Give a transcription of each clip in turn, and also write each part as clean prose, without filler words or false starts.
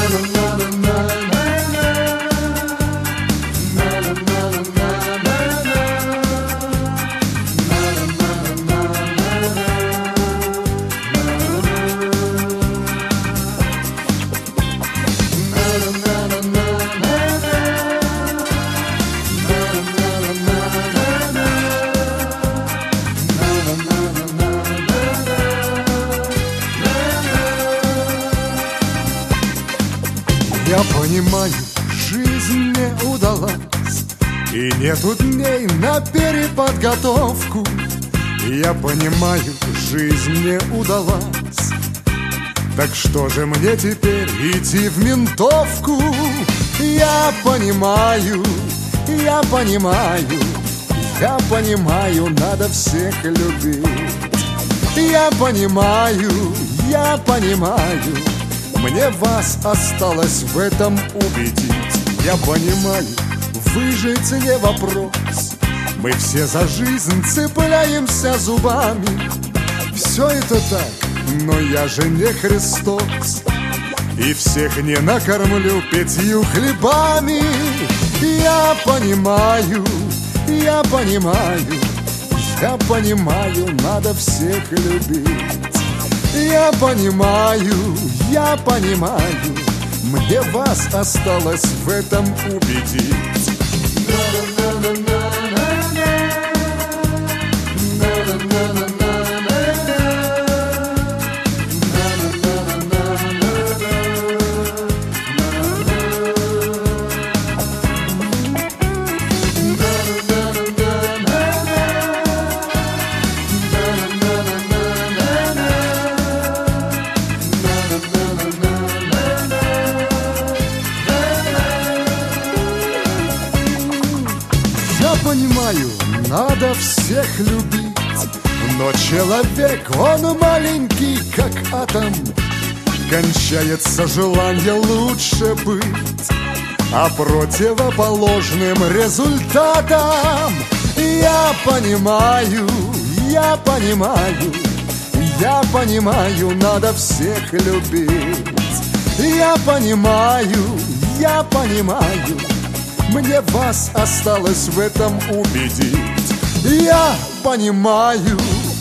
Я понимаю, жизнь не удалась, и нету дней на переподготовку. Я понимаю, жизнь не удалась, так что же мне теперь идти в ментовку? Я понимаю, я понимаю, я понимаю, надо всех любить. Я понимаю, мне вас осталось в этом убедить. Я понимаю, выжить не вопрос, мы все за жизнь цепляемся зубами. Все это так, но я же не Христос, и всех не накормлю 5 хлебами. Я понимаю, надо всех любить. Я понимаю, мне вас осталось в этом убедить. Я понимаю, надо всех любить, но человек, он маленький, как атом. Кончается желание лучше быть, а противоположным результатом. Я понимаю, надо всех любить. Я понимаю, мне вас осталось в этом убедить. Я понимаю,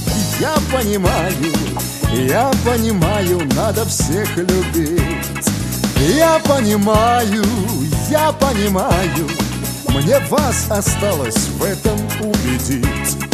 надо всех любить. Я понимаю, мне вас осталось в этом убедить.